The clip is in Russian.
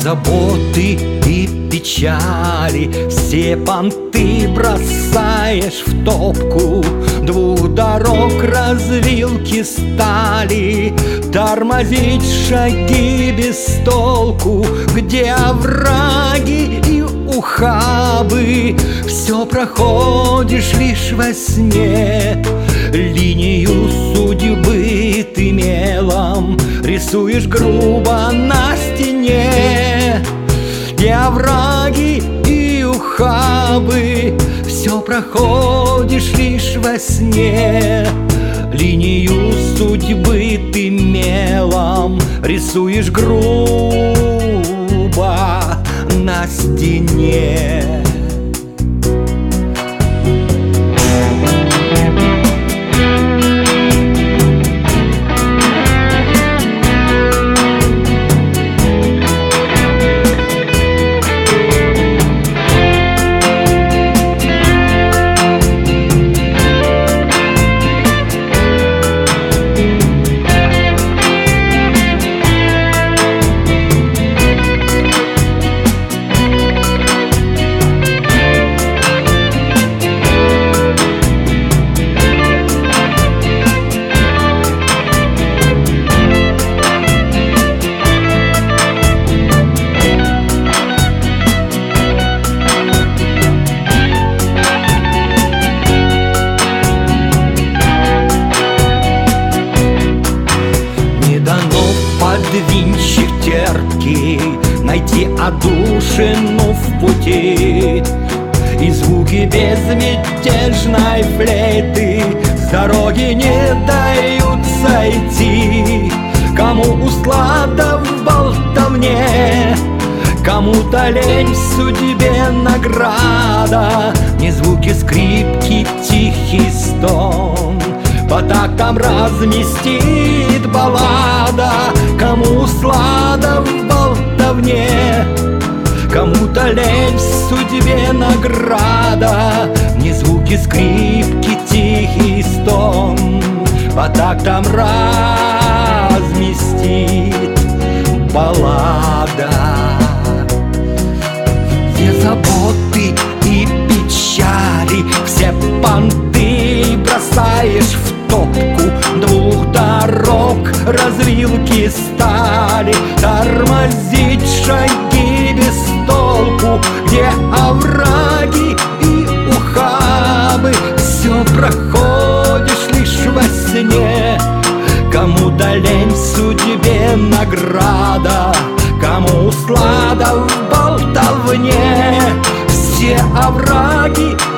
заботы и печали, все понты бросаешь в топку. Двух дорог развилки стали, тормозить шаги без толку. Где овраги и ухабы, все проходишь лишь во сне. Линию судьбы ты мелом рисуешь грубо на стене. Где овраги и ухабы, все проходишь лишь во сне. Линию судьбы ты мелом рисуешь грубо на стене. Винчик терпкий, найти отдушину в пути. И звуки безмятежной флейты с дороги не дают сойти. Кому услада в болтовне, кому-то лень в судьбе награда. Не звуки скрипки, тихий стон по тактам разместит баллада. Кому слада в болтовне, кому-то лень в судьбе награда. Не звуки скрипки, тихий стон по тактам разместит баллада. Все заботы и печали, все понты бросаешь в топку. Двух дорог развилки стали, тормозить шаги без толку. Где овраги и ухабы, все проходишь лишь во сне. Кому-то лень в судьбе награда, кому слада в болтовне. Все овраги